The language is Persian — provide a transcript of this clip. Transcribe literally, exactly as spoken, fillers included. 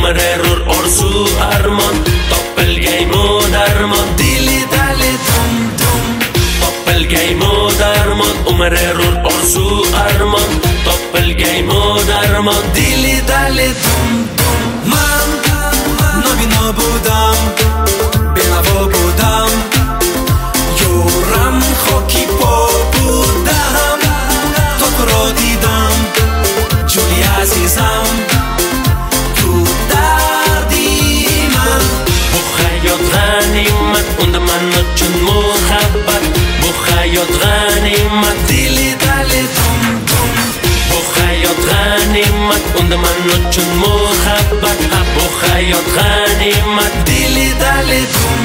umre rur orzu armon toppelgaymo darmon dili dali dum dum toppelgaymo darmon umre rur orzu armon toppelgaymo darmon dili dali dum dum من نابینا بودم بینوا بودم یورم خاکی پا بودم تا تو را دیدم جولی عزیزم تو دردی من bu hayot g'animat unda man uchun muhabbat bu hayot g'animat dili dali dum dum bu hayot g'animat unda man uchun muhabbat bu hayot g'animat dili dali dum